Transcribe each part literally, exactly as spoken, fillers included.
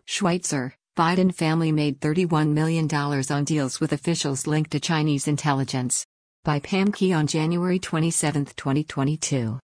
Schweitzer, Biden family made thirty-one million dollars on deals with officials linked to Chinese intelligence. By Pam Key on January twenty-seventh, twenty twenty-two.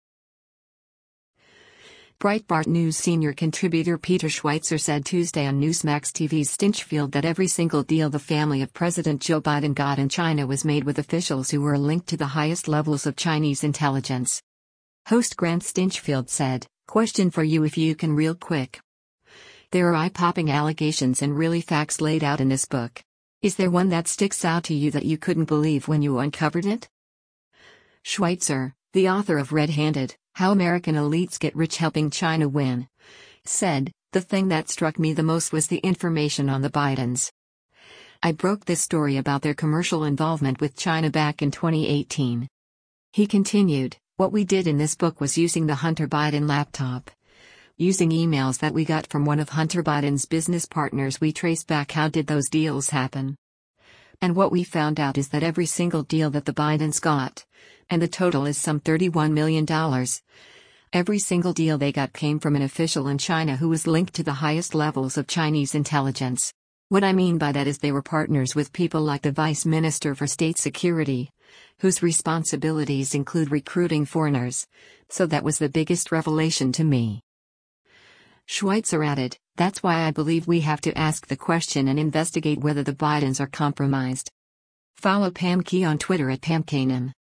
Breitbart News senior contributor Peter Schweitzer said Tuesday on Newsmax T V's Stinchfield that every single deal the family of President Joe Biden got in China was made with officials who were linked to the highest levels of Chinese intelligence. Host Grant Stinchfield said, "Question for you if you can real quick. There are eye-popping allegations and really facts laid out in this book. Is there one that sticks out to you that you couldn't believe when you uncovered it?" Schweitzer, the author of Red-Handed, How American Elites Get Rich Helping China Win, said, "The thing that struck me the most was the information on the Bidens. I broke this story about their commercial involvement with China back in twenty eighteen. He continued, "What we did in this book was using the Hunter Biden laptop. Using emails that we got from one of Hunter Biden's business partners, we traced back how did those deals happen. And what we found out is that every single deal that the Bidens got, and the total is some thirty-one million dollars, every single deal they got came from an official in China who was linked to the highest levels of Chinese intelligence. What I mean by that is they were partners with people like the Vice Minister for State Security, whose responsibilities include recruiting foreigners, so that was the biggest revelation to me." Schweitzer added, "That's why I believe we have to ask the question and investigate whether the Bidens are compromised." Follow Pam Key on Twitter at Pam Kanan.